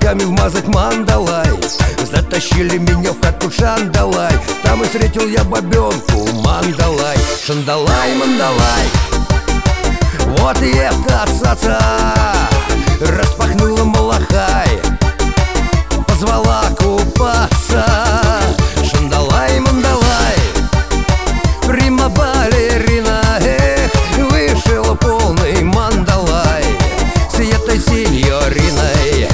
деньгами вмазать Мандалай. Затащили меня в хату Шандалай. Там и встретил я бабенку Мандалай. Шандалай, Мандалай, вот и эта цаца распахнула малахай, позвала купаться. Шандалай, Мандалай, прима-балерина, эх, вышел полный Мандалай с этой сеньориной.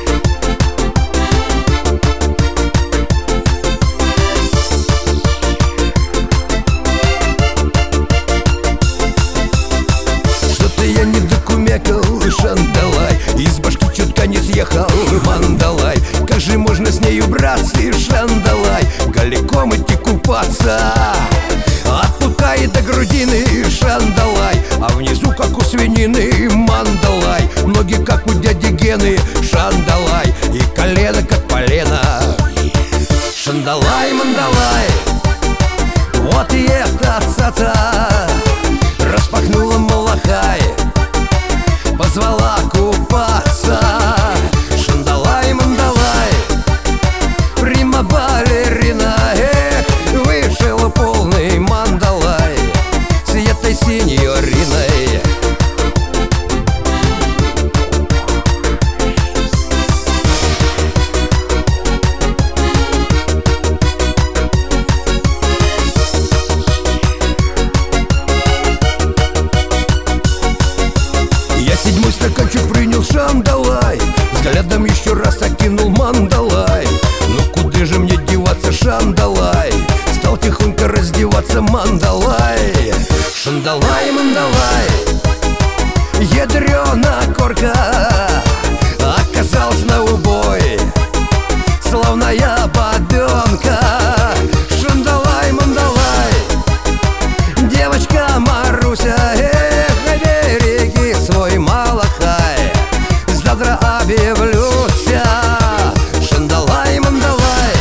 Что-то я не докумекал, Шандалай, из башки чутка не съехал Мандалай. Как же можно с нею браться, Шандалай, голиком идти купаться? От пупка и до грудины Шандалай, а внизу, как у свинины, Мандалай. Ноги, как у дяди Гены, Шандалай, и колено, как полено. Шандалай, Мандалай, вот и эта цаца распахнула малахай, позвала купаться. Шандалай, Мандалай, прима-балерина, эх, вышел полный Мандалай с этой сеньориной. Я седьмой стаканчик принял Шандалай, взглядом еще раз окинул Мандалай. Ну куда же мне деваться, Шандалай? Стал тихонько раздеваться Мандалай. Шандалай, Мандалай, ядрена корка оказалась на убой, славная бабенка. Шандалай, Мандалай, девочка Маруся, эх, береги свой малахай, завтра объявлюся. Шандалай, Мандалай,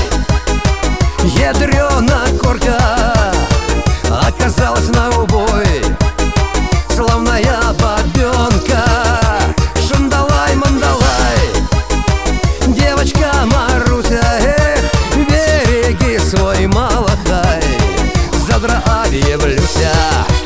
ядрена корка оказалась на убой, славная бабенка. Шандалай, Мандалай, девочка Маруся, эх, береги свой малахай, завтра объявлюся.